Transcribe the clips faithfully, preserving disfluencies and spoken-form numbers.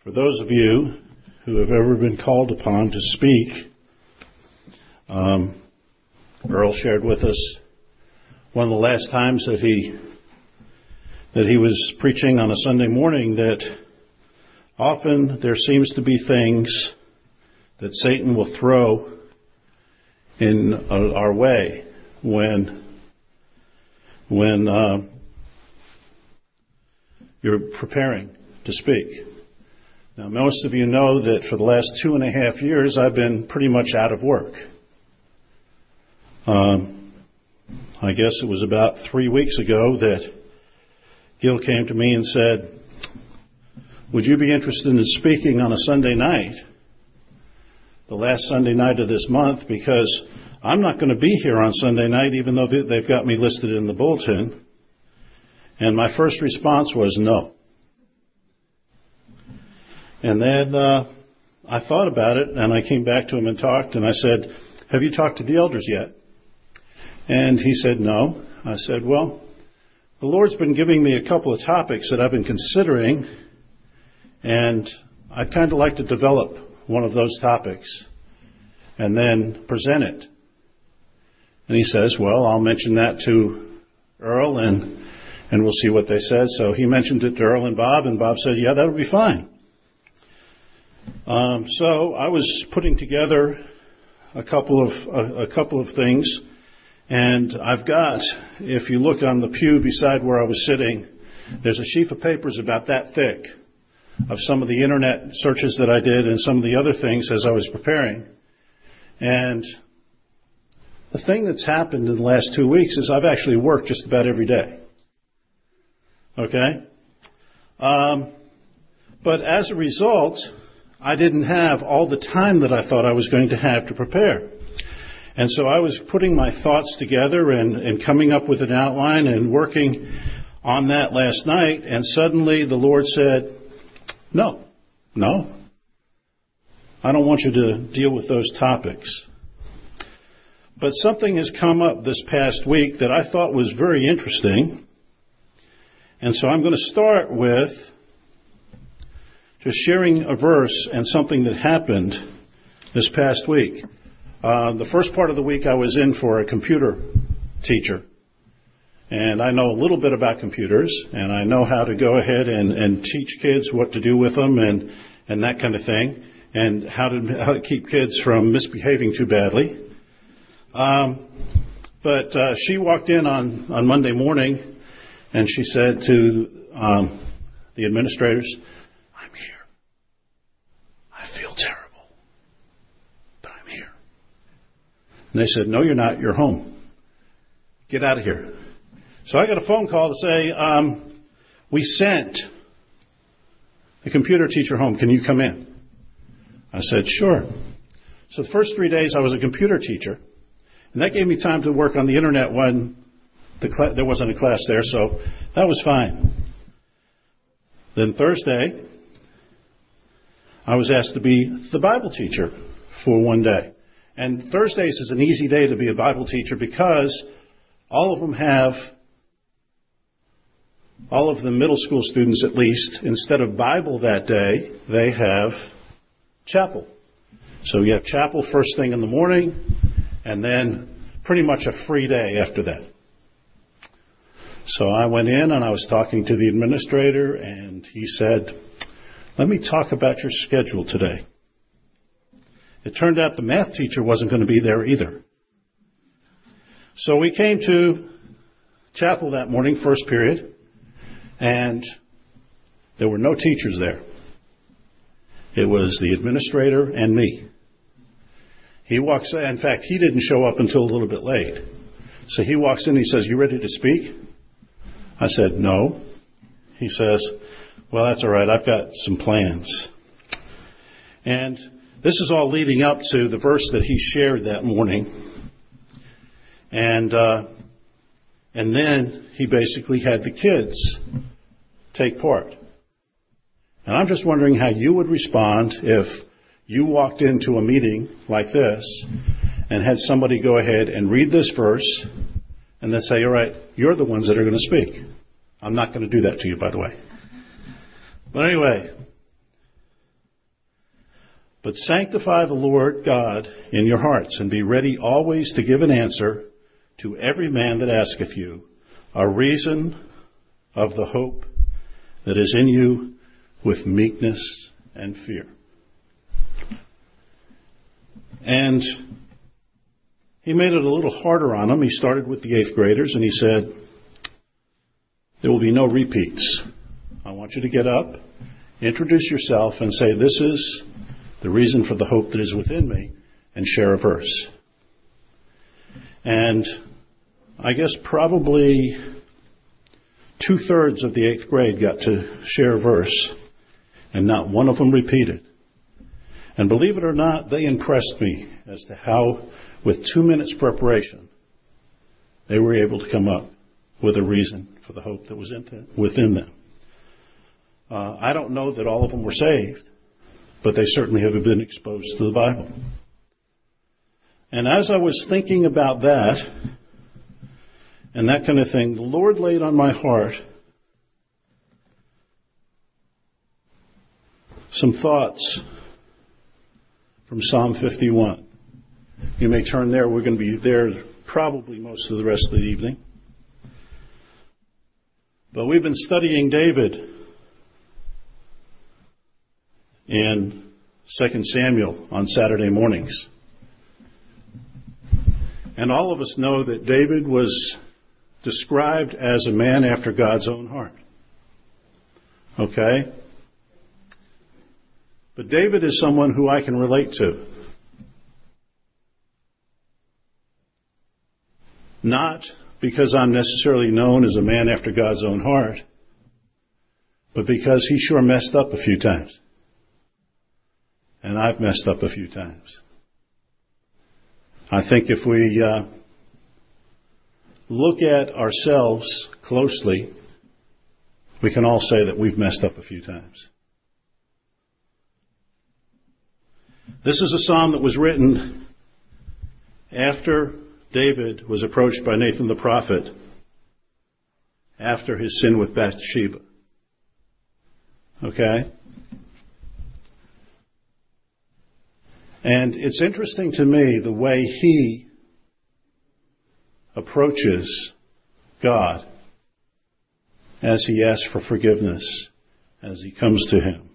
For those of you who have ever been called upon to speak, um, Earl shared with us one of the last times that he that he was preaching on a Sunday morning that often there seems to be things that Satan will throw in our way when when uh, you're preparing to speak. Now, most of you know that for the last two and a half years, I've been pretty much out of work. Um, I guess it was about three weeks ago that Gil came to me and said, would you be interested in speaking on a Sunday night, the last Sunday night of this month, because I'm not going to be here on Sunday night, even though they've got me listed in the bulletin. And my first response was no. And then uh, I thought about it, and I came back to him and talked, and I said, have you talked to the elders yet? And he said, no. I said, well, the Lord's been giving me a couple of topics that I've been considering, and I'd kind of like to develop one of those topics and then present it. And he says, well, I'll mention that to Earl, and and we'll see what they said. So he mentioned it to Earl and Bob, and Bob said, yeah, that would be fine. Um, so I was putting together a couple of a, a couple of things, and I've got, if you look on the pew beside where I was sitting, there's a sheaf of papers about that thick of some of the internet searches that I did and some of the other things as I was preparing. And the thing that's happened in the last two weeks is I've actually worked just about every day. Okay? Um, but as a result, I didn't have all the time that I thought I was going to have to prepare. And so I was putting my thoughts together and, and coming up with an outline and working on that last night, and suddenly the Lord said, no, no, I don't want you to deal with those topics. But something has come up this past week that I thought was very interesting, and so I'm going to start with just sharing a verse and something that happened this past week. Uh, the first part of the week I was in for a computer teacher. And I know a little bit about computers, and I know how to go ahead and, and teach kids what to do with them and, and that kind of thing, and how to how to keep kids from misbehaving too badly. Um, but uh, she walked in on, on Monday morning, and she said to um, the administrators, I'm here. I feel terrible. And they said, no, you're not. You're home. Get out of here. So I got a phone call to say, um, we sent the computer teacher home. Can you come in? I said, sure. So the first three days I was a computer teacher, and that gave me time to work on the internet when the cl- there wasn't a class there, so that was fine. Then Thursday, I was asked to be the Bible teacher for one day. And Thursdays is an easy day to be a Bible teacher because all of them have, all of the middle school students at least, instead of Bible that day, they have chapel. So you have chapel first thing in the morning, and then pretty much a free day after that. So I went in and I was talking to the administrator, and he said, let me talk about your schedule today. It turned out the math teacher wasn't going to be there either. So we came to chapel that morning, first period, and there were no teachers there. It was the administrator and me. He walks in. In fact, he didn't show up until a little bit late. So he walks in and he says, you ready to speak? I said, no. He says, well, that's all right. I've got some plans. And this is all leading up to the verse that he shared that morning. And uh, and then he basically had the kids take part. And I'm just wondering how you would respond if you walked into a meeting like this and had somebody go ahead and read this verse and then say, all right, you're the ones that are going to speak. I'm not going to do that to you, by the way. But anyway, But sanctify the Lord God in your hearts, and be ready always to give an answer to every man that asketh you a reason of the hope that is in you with meekness and fear. And he made it a little harder on them. He started with the eighth graders and he said, there will be no repeats. I want you to get up, introduce yourself, and say, this is the reason for the hope that is within me, and share a verse. And I guess probably two-thirds of the eighth grade got to share a verse, and not one of them repeated. And believe it or not, they impressed me as to how, with two minutes preparation, they were able to come up with a reason for the hope that was in them, within them. Uh, I don't know that all of them were saved, but they certainly have been exposed to the Bible. And as I was thinking about that and that kind of thing, the Lord laid on my heart some thoughts from Psalm fifty-one. You may turn there. We're going to be there probably most of the rest of the evening. But we've been studying David in Second Samuel on Saturday mornings. And all of us know that David was described as a man after God's own heart. Okay? But David is someone who I can relate to. Not because I'm necessarily known as a man after God's own heart, but because he sure messed up a few times. And I've messed up a few times. I think if we uh, look at ourselves closely, we can all say that we've messed up a few times. This is a psalm that was written after David was approached by Nathan the prophet after his sin with Bathsheba. Okay? And it's interesting to me the way he approaches God as he asks for forgiveness, as he comes to him.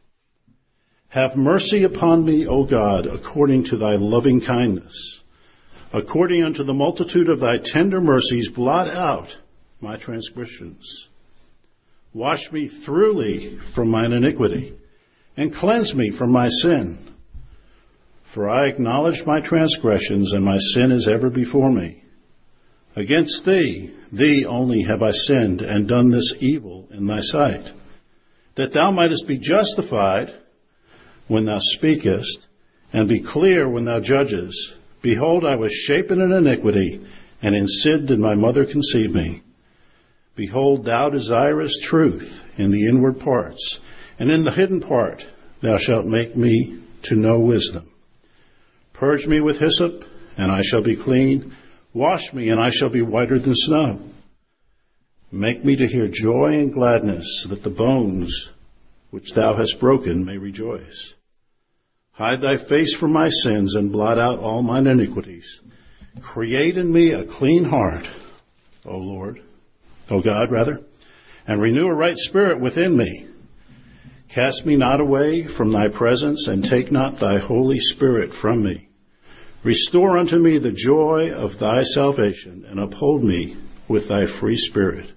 Have mercy upon me, O God, according to thy loving kindness. According unto the multitude of thy tender mercies, blot out my transgressions. Wash me thoroughly from mine iniquity, and cleanse me from my sin. For I acknowledge my transgressions, and my sin is ever before me. Against thee, thee only have I sinned, and done this evil in thy sight, that thou mightest be justified when thou speakest, and be clear when thou judgest. Behold, I was shapen in iniquity, and in sin did my mother conceive me. Behold, thou desirest truth in the inward parts, and in the hidden part thou shalt make me to know wisdom. Purge me with hyssop, and I shall be clean. Wash me, and I shall be whiter than snow. Make me to hear joy and gladness, so that the bones which thou hast broken may rejoice. Hide thy face from my sins, and blot out all mine iniquities. Create in me a clean heart, O Lord, O God, rather, and renew a right spirit within me. Cast me not away from thy presence, and take not thy Holy Spirit from me. Restore unto me the joy of thy salvation, and uphold me with thy free spirit.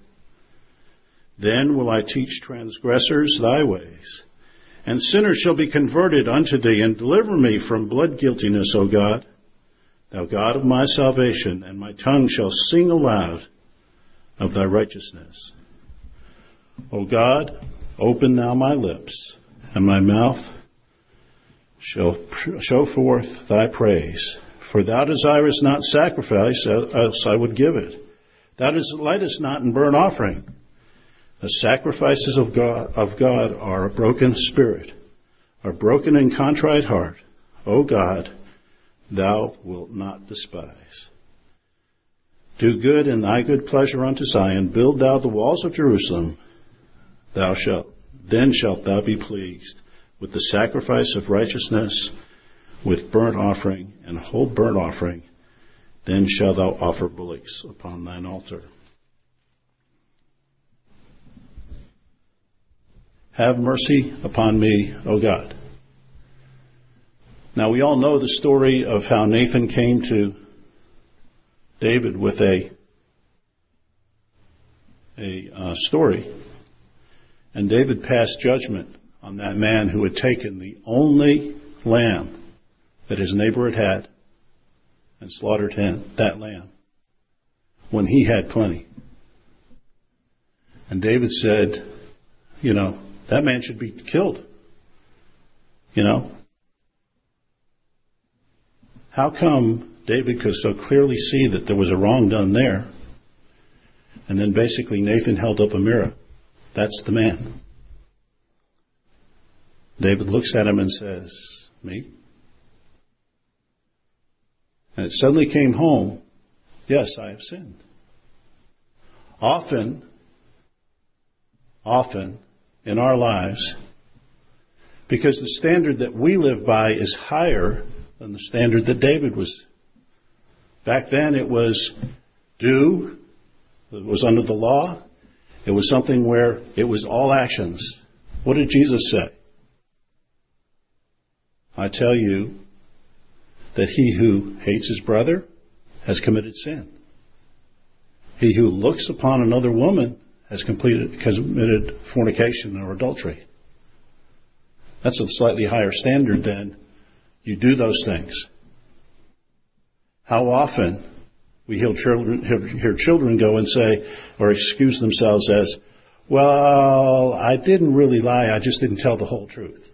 Then will I teach transgressors thy ways, and sinners shall be converted unto thee, and deliver me from blood guiltiness, O God, thou God of my salvation, and my tongue shall sing aloud of thy righteousness. O God, open thou my lips, and my mouth shall show forth thy praise. For thou desirest not sacrifice, else I would give it. Thou delightest not in burnt offering. The sacrifices of God, of God are a broken spirit, a broken and contrite heart. O God, thou wilt not despise. Do good in thy good pleasure unto Zion. Build thou the walls of Jerusalem. Thou shalt, then shalt thou be pleased with the sacrifice of righteousness, with burnt offering and whole burnt offering, then shalt thou offer bullocks upon thine altar. Have mercy upon me, O God. Now we all know the story of how Nathan came to David with a, a uh, story. And David passed judgment on that man who had taken the only lamb that his neighbor had had and slaughtered him, that lamb, when he had plenty. And David said, you know, that man should be killed. You know? How come David could so clearly see that there was a wrong done there? And then basically Nathan held up a mirror. That's the man. David looks at him and says, me? And it suddenly came home, yes, I have sinned. Often, often in our lives, because the standard that we live by is higher than the standard that David was. Back then it was do, it was under the law, it was something where it was all actions. What did Jesus say? I tell you that he who hates his brother has committed sin. He who looks upon another woman has completed, committed fornication or adultery. That's a slightly higher standard than you do those things. How often we hear children, hear children go and say, or excuse themselves as, well, I didn't really lie, I just didn't tell the whole truth.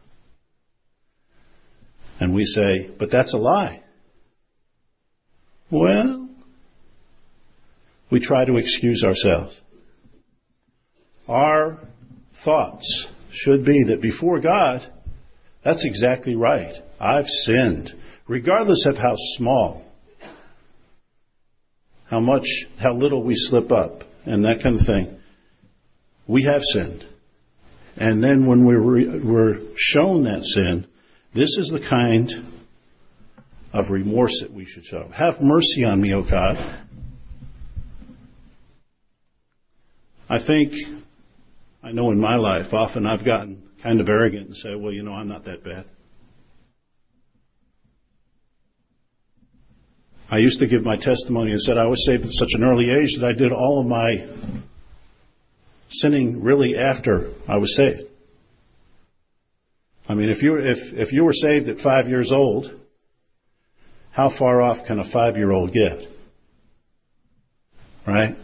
And we say, but that's a lie. Well, we try to excuse ourselves. Our thoughts should be that before God, that's exactly right. I've sinned, regardless of how small, how much, how little we slip up, and that kind of thing. We have sinned. And then when we're, re- we're shown that sin, this is the kind of remorse that we should show. Have mercy on me, O God. I think, I know in my life, often I've gotten kind of arrogant and say, well, you know, I'm not that bad. I used to give my testimony and said I was saved at such an early age that I did all of my sinning really after I was saved. I mean, if you if if you were saved at five years old, how far off can a five-year-old get? Right?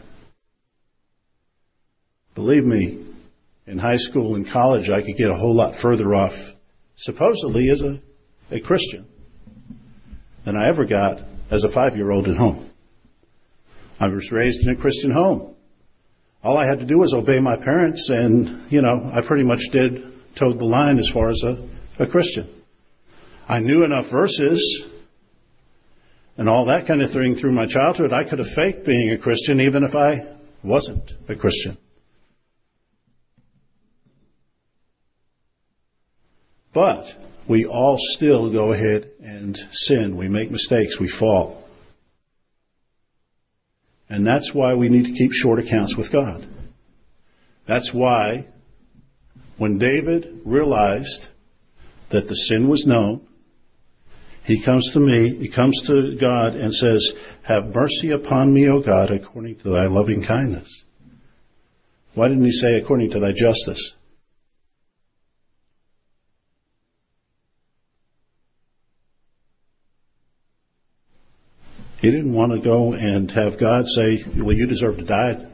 Believe me, in high school and college, I could get a whole lot further off, supposedly as a, a Christian, than I ever got as a five-year-old at home. I was raised in a Christian home. All I had to do was obey my parents, and, you know, I pretty much did, towed the line as far as a, a Christian. I knew enough verses and all that kind of thing through my childhood. I could have faked being a Christian even if I wasn't a Christian. But we all still go ahead and sin. We make mistakes. We fall. And that's why we need to keep short accounts with God. That's why when David realized that the sin was known, he comes to me, he comes to God and says, have mercy upon me, O God, according to thy loving kindness. Why didn't he say according to thy justice? He didn't want to go and have God say, well, you deserve to die.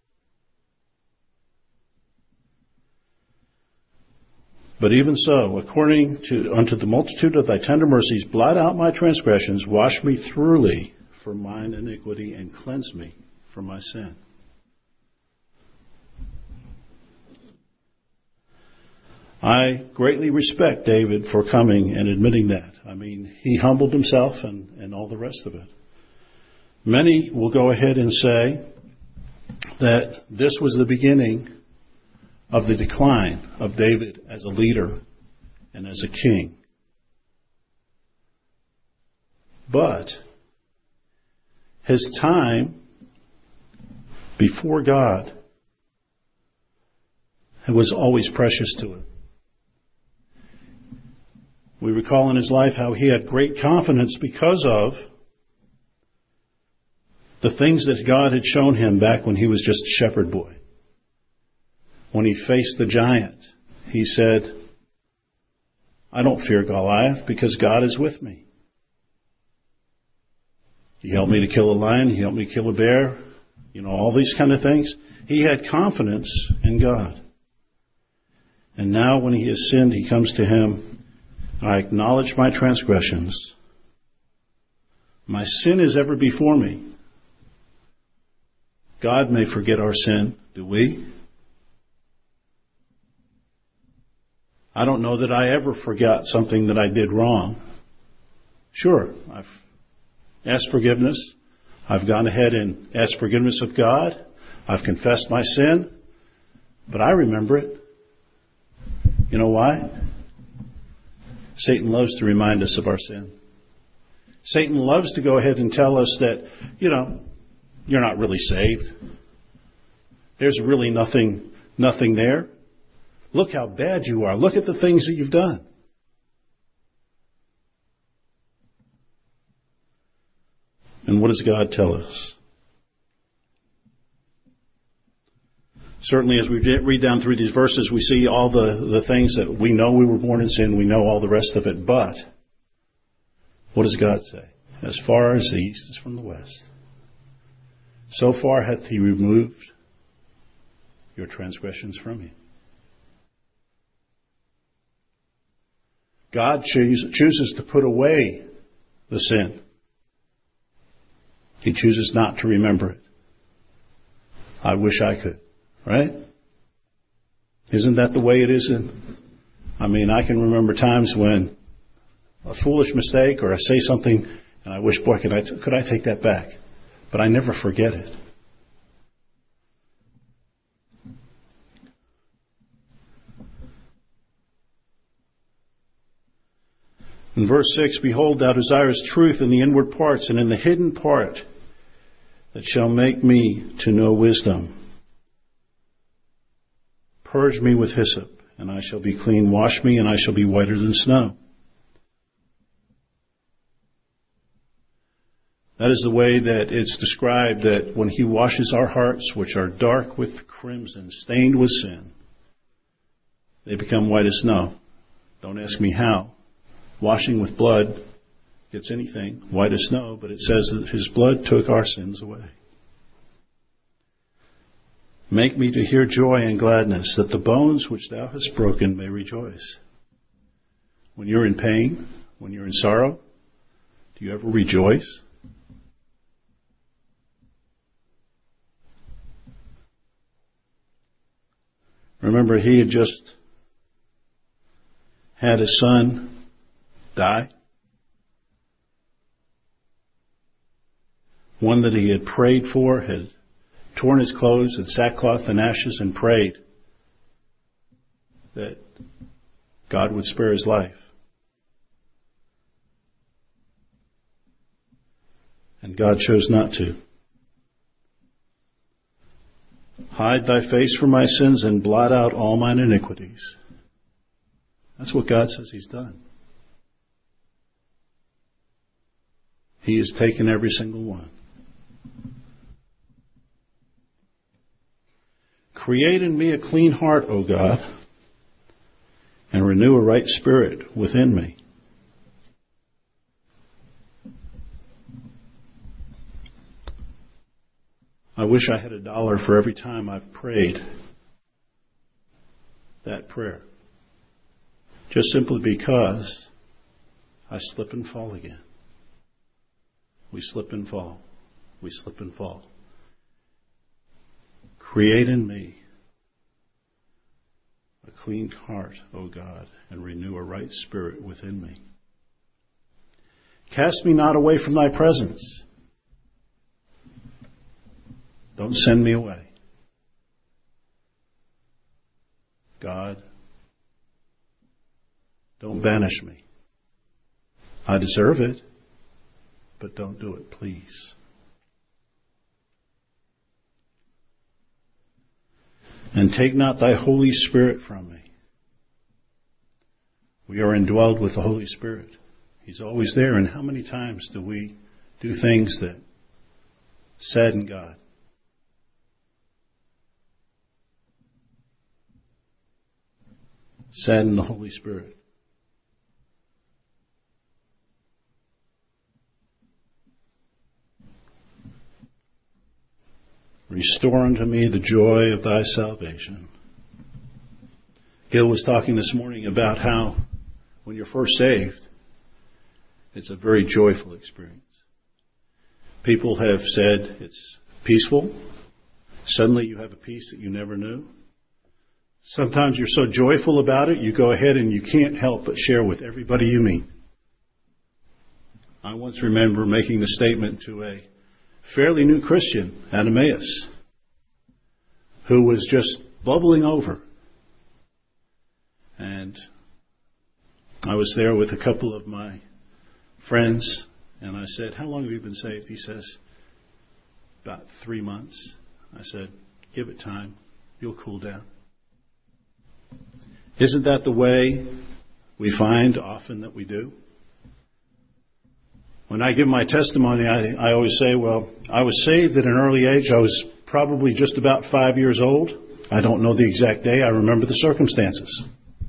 But even so, according to unto the multitude of thy tender mercies, blot out my transgressions, wash me thoroughly from mine iniquity, and cleanse me from my sin. I greatly respect David for coming and admitting that. I mean, he humbled himself and, and all the rest of it. Many will go ahead and say that this was the beginning of the decline of David as a leader and as a king. But his time before God was always precious to him. We recall in his life how he had great confidence because of the things that God had shown him back when he was just a shepherd boy. When he faced the giant, he said, I don't fear Goliath because God is with me. He helped me to kill a lion. He helped me kill a bear. You know, all these kind of things. He had confidence in God. And now when he has sinned, he comes to him. I acknowledge my transgressions. My sin is ever before me. God may forget our sin. Do we? I don't know that I ever forgot something that I did wrong. Sure, I've asked forgiveness. I've gone ahead and asked forgiveness of God. I've confessed my sin. But I remember it. You know why? Satan loves to remind us of our sin. Satan loves to go ahead and tell us that, you know, you're not really saved. There's really nothing, nothing there. Look how bad you are. Look at the things that you've done. And what does God tell us? Certainly as we read down through these verses, we see all the, the things that we know we were born in sin. We know all the rest of it. But what does God say? As far as the east is from the west, so far hath he removed your transgressions from you. God chooses to put away the sin. He chooses not to remember it. I wish I could. Right? Isn't that the way it is? In, I mean, I can remember times when a foolish mistake or I say something and I wish, boy, could I, could I take that back? But I never forget it. In verse six, behold, thou desirest truth in the inward parts, and in the hidden part that shall make me to know wisdom. Purge me with hyssop, and I shall be clean. Wash me, and I shall be whiter than snow. That is the way that it's described, that when he washes our hearts, which are dark with crimson, stained with sin, they become white as snow. Don't ask me how. Washing with blood gets anything white as snow, but it says that his blood took our sins away. Make me to hear joy and gladness, that the bones which thou hast broken may rejoice. When you're in pain, when you're in sorrow, do you ever rejoice? Remember, he had just had his son die. One that he had prayed for, had torn his clothes in sackcloth and ashes and prayed that God would spare his life. And God chose not to. Hide thy face from my sins and blot out all mine iniquities. That's what God says he's done. He has taken every single one. Create in me a clean heart, O God, and renew a right spirit within me. I wish I had a dollar for every time I've prayed that prayer. Just simply because I slip and fall again. We slip and fall. We slip and fall. Create in me a clean heart, O God, and renew a right spirit within me. Cast me not away from thy presence. Don't send me away. God, Don't banish me. I deserve it, but don't do it, please. And take not thy Holy Spirit from me. We are indwelled with the Holy Spirit. He's always there. And how many times do we do things that sadden God? Sadden the Holy Spirit. Restore unto me the joy of thy salvation. Gil was talking this morning about how when you're first saved, it's a very joyful experience. People have said it's peaceful. Suddenly you have a peace that you never knew. Sometimes you're so joyful about it, you go ahead and you can't help but share with everybody you meet. I once remember making the statement to a fairly new Christian at Emmaus who was just bubbling over. And I was there with a couple of my friends, and I said, how long have you been saved? He says, about three months. I said, give it time. You'll cool down. Isn't that the way we find often that we do? When I give my testimony, I, I always say, well, I was saved at an early age. I was probably just about five years old. I don't know the exact day. I remember the circumstances.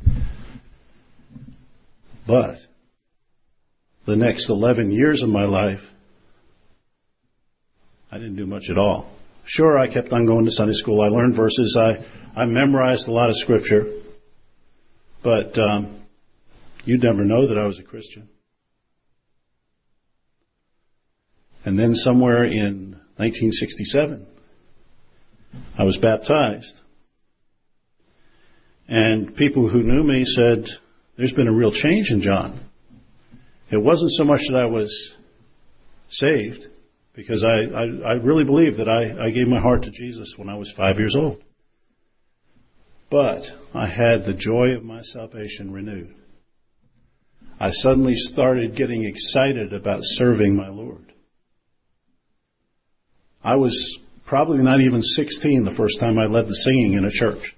But the next eleven years of my life, I didn't do much at all. Sure, I kept on going to Sunday school. I learned verses. I, I memorized a lot of Scripture. But um, you'd never know that I was a Christian. And then somewhere in nineteen sixty-seven, I was baptized. And people who knew me said, there's been a real change in John. It wasn't so much that I was saved, because I, I, I really believe that I, I gave my heart to Jesus when I was five years old. But I had the joy of my salvation renewed. I suddenly started getting excited about serving my Lord. I was probably not even sixteen the first time I led the singing in a church.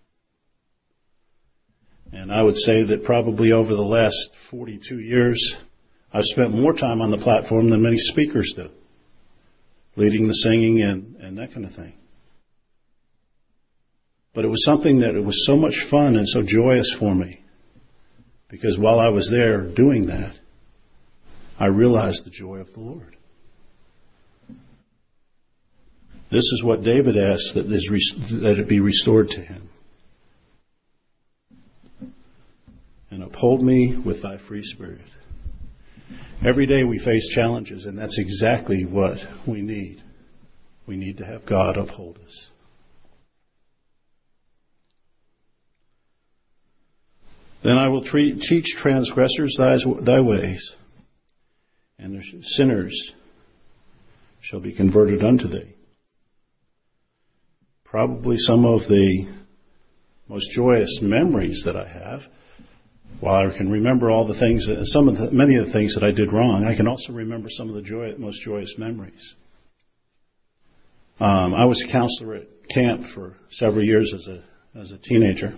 And I would say that probably over the last forty-two years, I've spent more time on the platform than many speakers do, leading the singing and, and that kind of thing. But it was something that it was so much fun and so joyous for me, because while I was there doing that, I realized the joy of the Lord. This is what David asked, that, is, that it be restored to him. And uphold me with thy free spirit. Every day we face challenges, and that's exactly what we need. We need to have God uphold us. Then I will treat, teach transgressors thy, thy ways, and the sinners shall be converted unto thee. Probably some of the most joyous memories that I have, while I can remember all the things, that, some of the, many of the things that I did wrong, I can also remember some of the joy, most joyous memories. Um, I was a counselor at camp for several years as a as a teenager,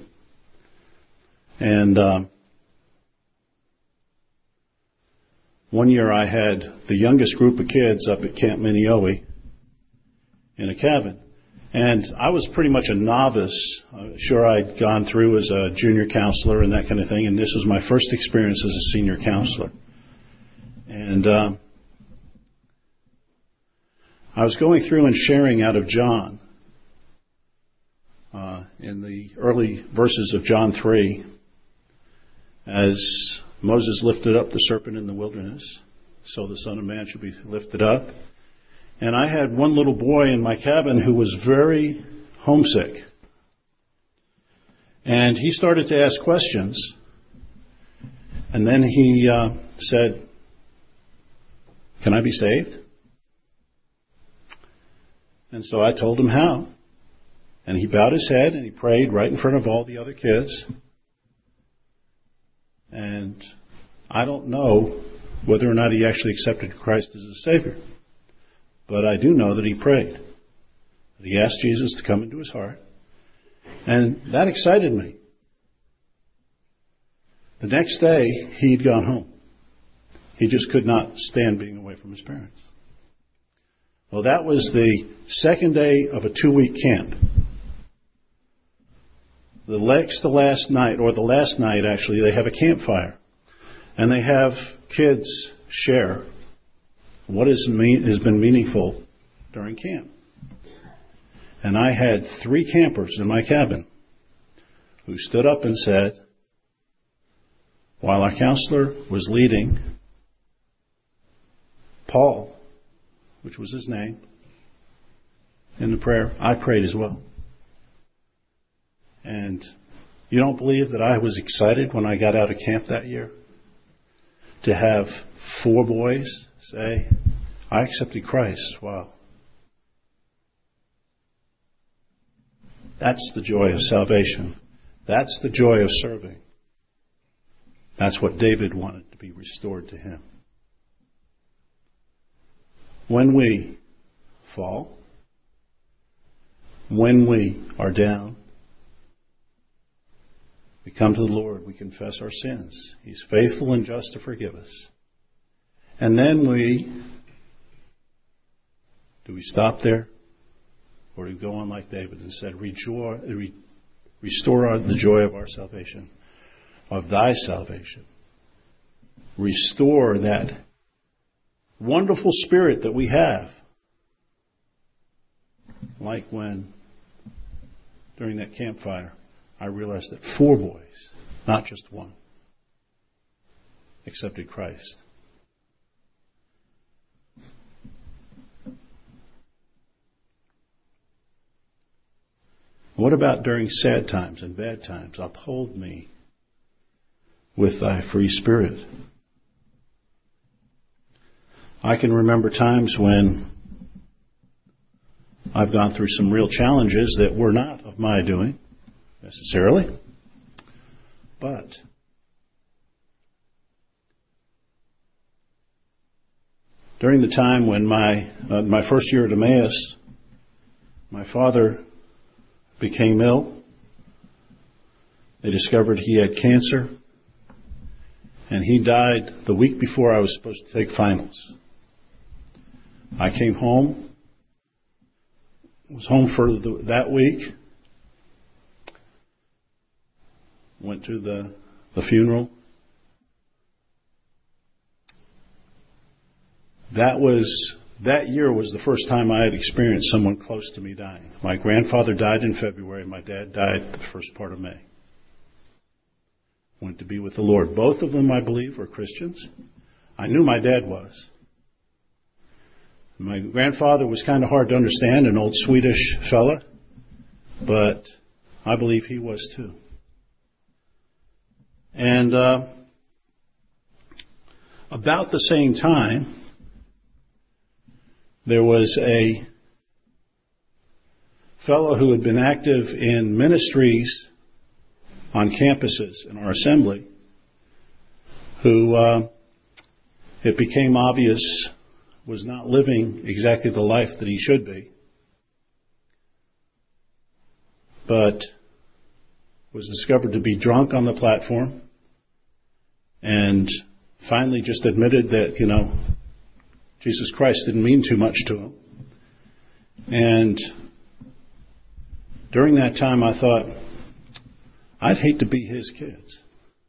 and um, one year I had the youngest group of kids up at Camp Minneowi in a cabin. And I was pretty much a novice. Uh, sure, I'd gone through as a junior counselor and that kind of thing, and this was my first experience as a senior counselor. And um, I was going through and sharing out of John, uh, in the early verses of John three, as Moses lifted up the serpent in the wilderness, so the Son of Man should be lifted up. And I had one little boy in my cabin who was very homesick. And he started to ask questions. And then he uh, said, can I be saved? And so I told him how. And he bowed his head and he prayed right in front of all the other kids. And I don't know whether or not he actually accepted Christ as his Savior. But I do know that he prayed. That he asked Jesus to come into his heart. And that excited me. The next day, he'd gone home. He just could not stand being away from his parents. Well, that was the second day of a two-week camp. The next to last night, or the last night actually, they have a campfire. And they have kids share what is mean, has been meaningful during camp. And I had three campers in my cabin who stood up and said, while our counselor was leading Paul, which was his name, in the prayer, I prayed as well. And you don't believe that I was excited when I got out of camp that year to have four boys say, I accepted Christ. Wow. That's the joy of salvation. That's the joy of serving. That's what David wanted to be restored to him. When we fall, when we are down, we come to the Lord, we confess our sins. He's faithful and just to forgive us. And then we, do we stop there? Or do we go on like David and said, Rejoice, re, restore our, the joy of our salvation, of thy salvation. Restore that wonderful spirit that we have. Like when, during that campfire, I realized that four boys, not just one, accepted Christ. What about during sad times and bad times? Uphold me with thy free spirit. I can remember times when I've gone through some real challenges that were not of my doing, necessarily. But during the time when my uh, my first year at Emmaus, my father became ill. They discovered he had cancer. And he died the week before I was supposed to take finals. I came home. Was home for the, that week. Went to the, the funeral. That was, that year was the first time I had experienced someone close to me dying. My grandfather died in February. My dad died the first part of May. Went to be with the Lord. Both of them, I believe, were Christians. I knew my dad was. My grandfather was kind of hard to understand, an old Swedish fella, but I believe he was too. And uh, about the same time, there was a fellow who had been active in ministries on campuses in our assembly, who uh, it became obvious was not living exactly the life that he should be, but was discovered to be drunk on the platform and finally just admitted that, you know, Jesus Christ didn't mean too much to him. And during that time I thought, I'd hate to be his kids.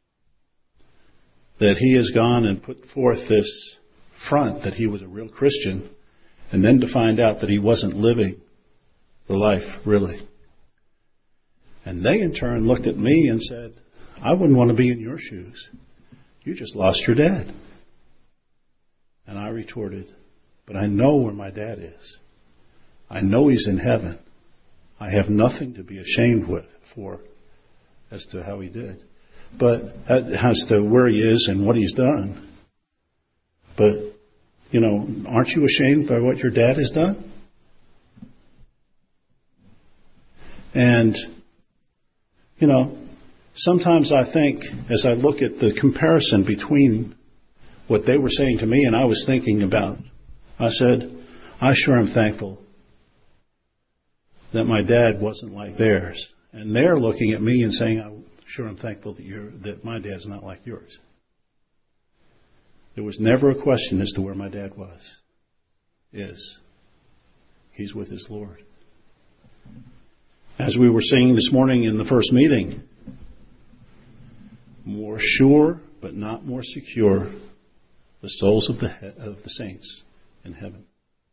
That he has gone and put forth this front that he was a real Christian, and then to find out that he wasn't living the life really. And they in turn looked at me and said, I wouldn't want to be in your shoes. You just lost your dad. And I retorted, but I know where my dad is. I know he's in heaven. I have nothing to be ashamed with for as to how he did. But as to where he is and what he's done. But, you know, aren't you ashamed by what your dad has done? And, you know, sometimes I think, as I look at the comparison between what they were saying to me and I was thinking about, I said, I sure am thankful that my dad wasn't like theirs. And they're looking at me and saying, I sure am thankful that you're, that my dad's not like yours. There was never a question as to where my dad was. Is. He's with his Lord. As we were singing this morning in the first meeting, more sure but not more secure, the souls of the of the saints in heaven.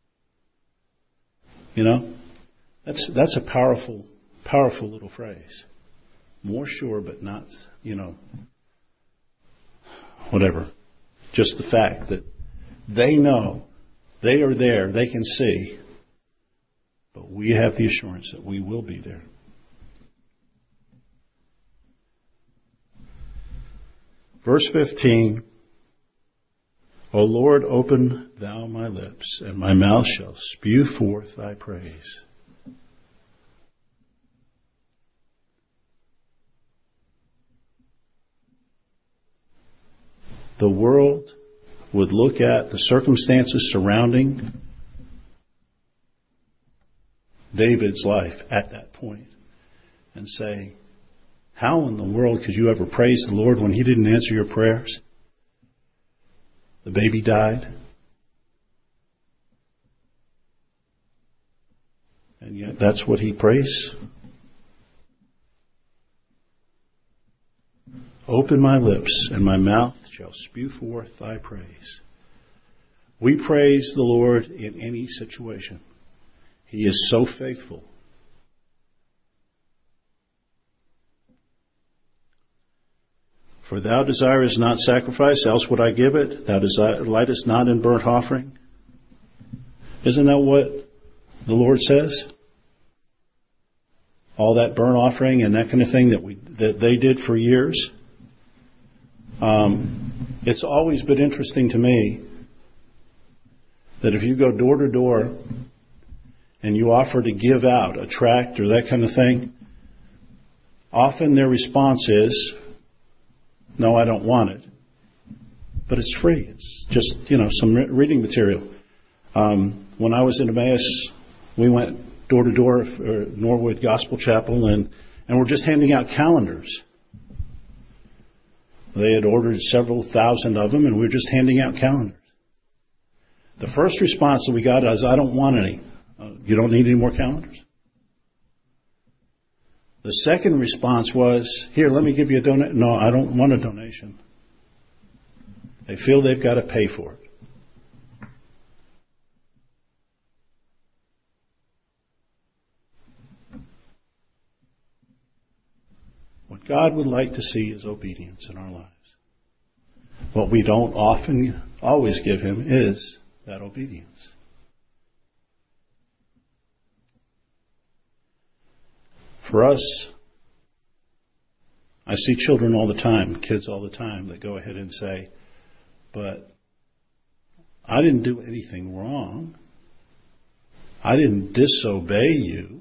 You know, that's that's a powerful, powerful little phrase. More sure but not, you know, whatever. Just the fact that they know, they are there, they can see, but we have the assurance that we will be there. Verse fifteen, O Lord, open thou my lips, and my mouth shall spew forth thy praise. The world would look at the circumstances surrounding David's life at that point and say, how in the world could you ever praise the Lord when He didn't answer your prayers? The baby died. And yet that's what he prays. Open my lips, and my mouth shall spew forth thy praise. We praise the Lord in any situation. He is so faithful. For thou desirest not sacrifice, else would I give it. Thou delightest not in burnt offering. Isn't that what the Lord says? All that burnt offering and that kind of thing that we that they did for years. Um, it's always been interesting to me that if you go door to door and you offer to give out a tract or that kind of thing, often their response is, no, I don't want it. But it's free. It's just, you know, some re- reading material. Um, when I was in Emmaus, we went door to door for Norwood Gospel Chapel, and, and we're just handing out calendars. They had ordered several thousand of them, and we were just handing out calendars. The first response that we got is, I don't want any. Uh, you don't need any more calendars? The second response was, here, let me give you a donation. No, I don't want a donation. They feel they've got to pay for it. What God would like to see is obedience in our lives. What we don't often always give Him is that obedience. For us, I see children all the time, kids all the time, that go ahead and say, but I didn't do anything wrong. I didn't disobey you.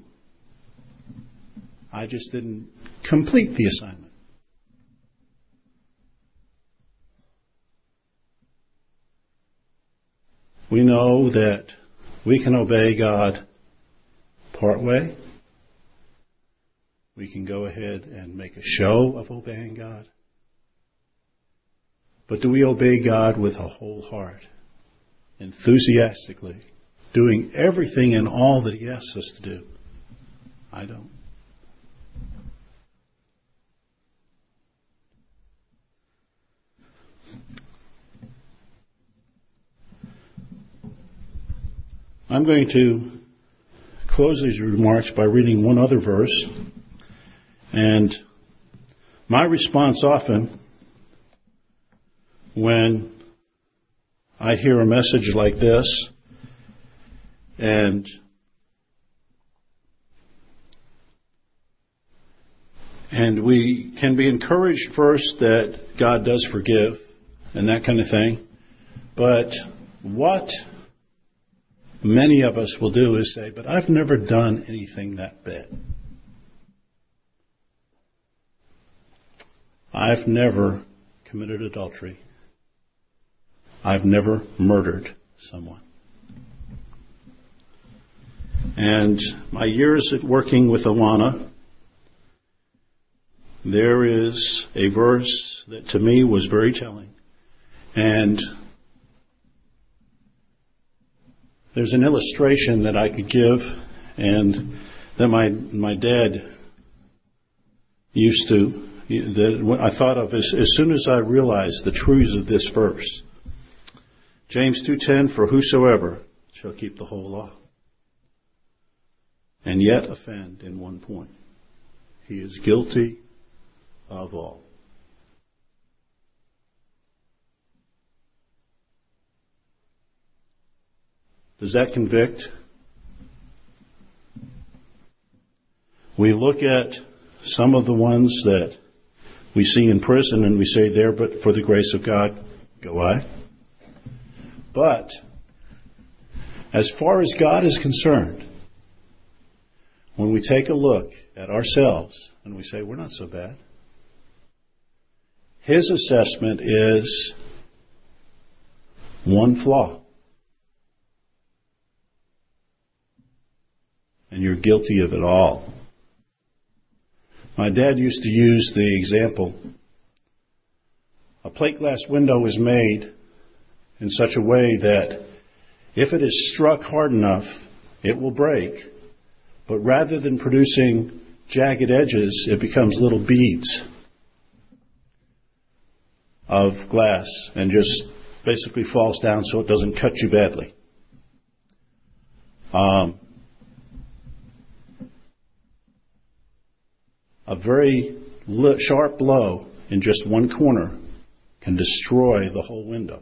I just didn't complete the assignment. We know that we can obey God part way. We can go ahead and make a show of obeying God. But do we obey God with a whole heart, enthusiastically, doing everything and all that He asks us to do? I don't. I'm going to close these remarks by reading one other verse. And my response often when I hear a message like this, and and we can be encouraged first that God does forgive and that kind of thing, but what many of us will do is say, but I've never done anything that bad. I've never committed adultery. I've never murdered someone. And my years at working with Alana, there is a verse that to me was very telling. And there's an illustration that I could give and that my my dad used to, that I thought of as, as soon as I realized the truths of this verse. James two ten, for whosoever shall keep the whole law, and yet offend in one point, he is guilty of all. Does that convict? We look at some of the ones that we see in prison and we say, there, but for the grace of God, go I. But as far as God is concerned, when we take a look at ourselves and we say, we're not so bad, His assessment is one flaw. And you're guilty of it all. My dad used to use the example, a plate glass window is made in such a way that if it is struck hard enough, it will break. But rather than producing jagged edges, it becomes little beads of glass and just basically falls down so it doesn't cut you badly. Um, a very sharp blow in just one corner can destroy the whole window.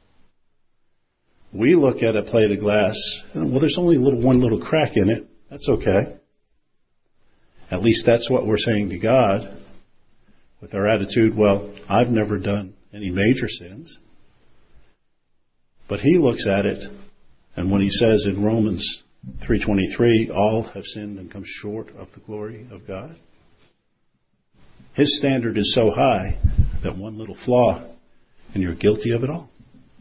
We look at a plate of glass, and, well, there's only a little, one little crack in it. That's okay. At least that's what we're saying to God with our attitude, well, I've never done any major sins. But He looks at it, and when He says in Romans three twenty-three, all have sinned and come short of the glory of God, His standard is so high that one little flaw and you're guilty of it all.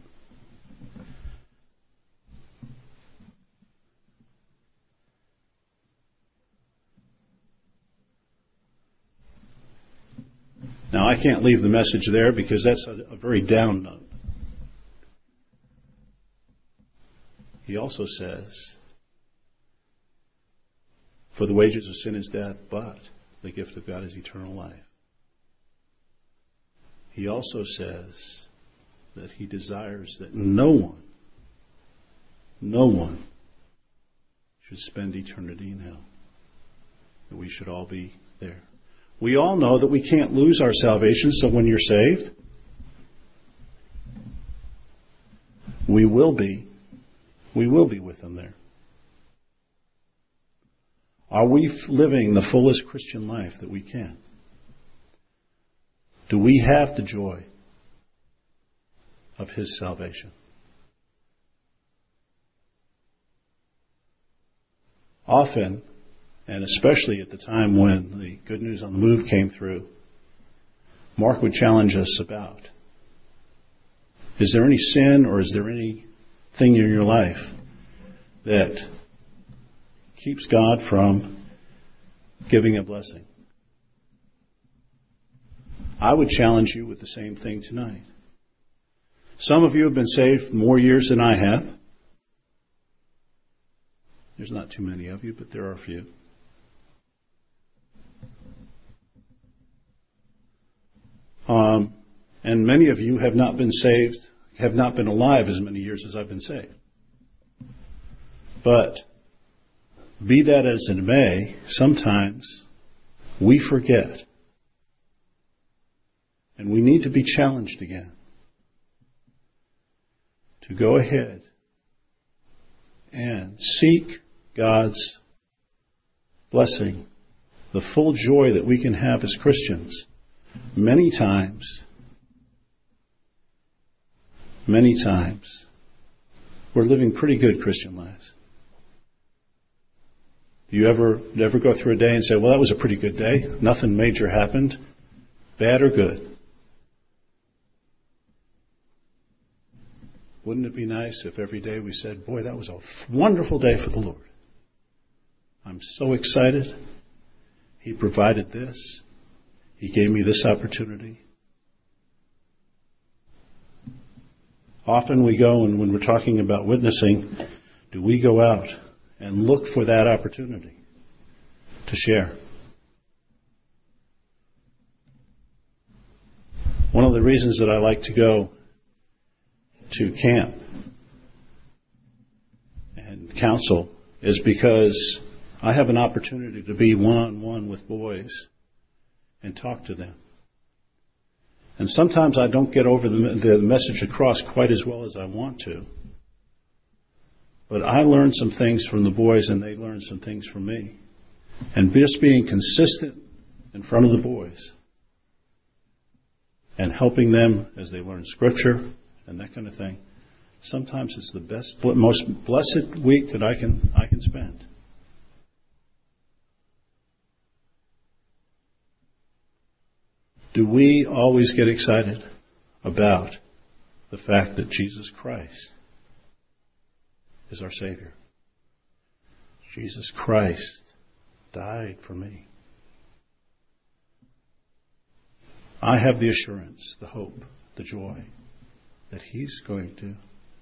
Now, I can't leave the message there because that's a, a very down note. He also says, for the wages of sin is death, but the gift of God is eternal life. He also says that He desires that no one, no one should spend eternity in hell. That we should all be there. We all know that we can't lose our salvation, so when you're saved, we will be, we will be with Him there. Are we living the fullest Christian life that we can? Do we have the joy of His salvation? Often, and especially at the time when the Good News on the Move came through, Mark would challenge us about, is there any sin or is there anything in your life that keeps God from giving a blessing? I would challenge you with the same thing tonight. Some of you have been saved more years than I have. There's not too many of you, but there are a few. Um, and many of you have not been saved, have not been alive as many years as I've been saved. But be that as it may, sometimes we forget. And we need to be challenged again to go ahead and seek God's blessing, the full joy that we can have as Christians. Many times, many times, we're living pretty good Christian lives. Do you ever, ever go through a day and say, well, that was a pretty good day. Nothing major happened. bad or good. Wouldn't it be nice if every day we said, boy, that was a wonderful day for the Lord. I'm so excited. He provided this. He gave me this opportunity. Often we go, and when we're talking about witnessing, do we go out and look for that opportunity to share? One of the reasons that I like to go to camp and counsel is because I have an opportunity to be one-on-one with boys and talk to them. And sometimes I don't get over the, the message across quite as well as I want to. But I learn some things from the boys, and they learn some things from me. And just being consistent in front of the boys and helping them as they learn Scripture and that kind of thing, sometimes it's the best, most blessed week that I can I can spend. Do we always get excited about the fact that Jesus Christ is our Savior? Jesus Christ died for me. I have the assurance, the hope, the joy that He's going to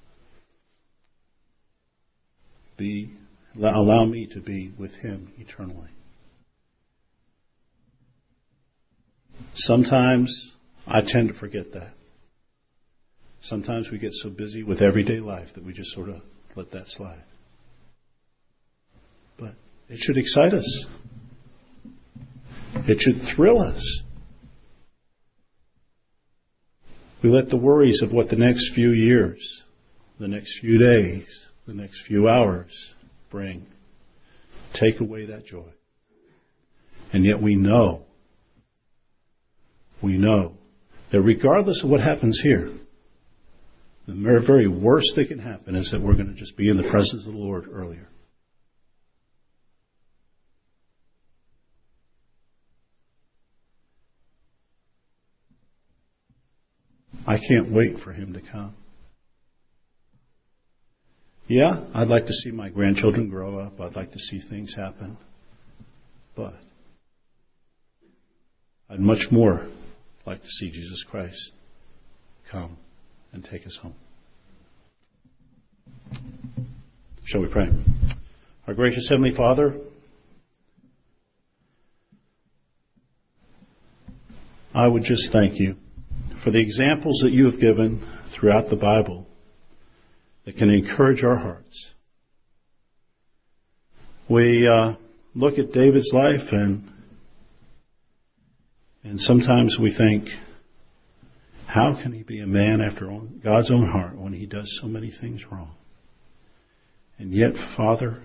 be, allow me to be with Him eternally. Sometimes I tend to forget that. Sometimes we get so busy with everyday life that we just sort of let that slide. But it should excite us. It should thrill us. We let the worries of what the next few years, the next few days, the next few hours bring take away that joy. And yet we know We know that regardless of what happens here, the very worst that can happen is that we're going to just be in the presence of the Lord earlier. I can't wait for Him to come. Yeah, I'd like to see my grandchildren grow up. I'd like to see things happen. But I'd much more like to see Jesus Christ come and take us home. Shall we pray? Our gracious Heavenly Father, I would just thank You for the examples that You have given throughout the Bible that can encourage our hearts. We uh, look at David's life and And sometimes we think, how can he be a man after God's own heart when he does so many things wrong? And yet, Father,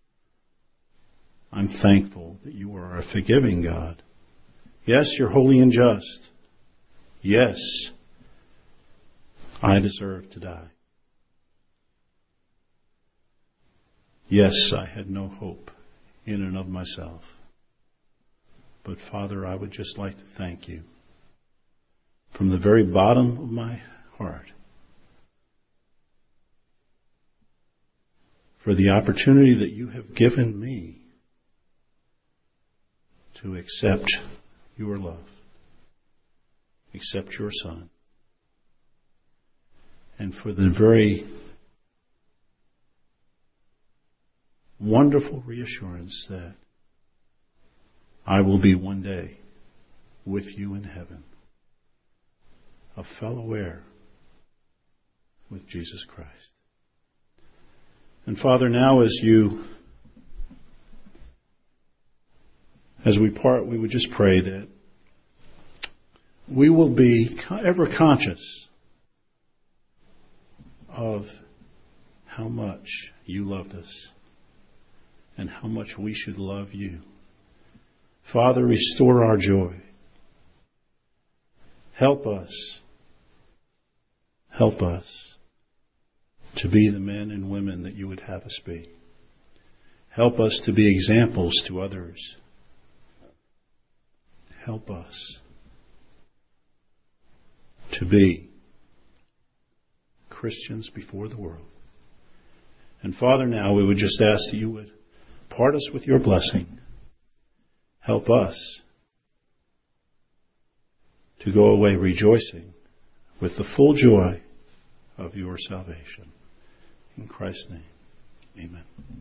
I'm thankful that You are a forgiving God. Yes, You're holy and just. Yes, I deserve to die. Yes, I had no hope in and of myself. But Father, I would just like to thank You from the very bottom of my heart for the opportunity that You have given me to accept Your love, accept Your Son, and for the very wonderful reassurance that I will be one day with You in heaven, a fellow heir with Jesus Christ. And Father, now as You, as we part, we would just pray that we will be ever conscious of how much You loved us and how much we should love You. Father, restore our joy. Help us. Help us to be the men and women that You would have us be. Help us to be examples to others. Help us to be Christians before the world. And Father, now we would just ask that you would part us with your blessing. Help us to go away rejoicing with the full joy of your salvation. In Christ's name, amen.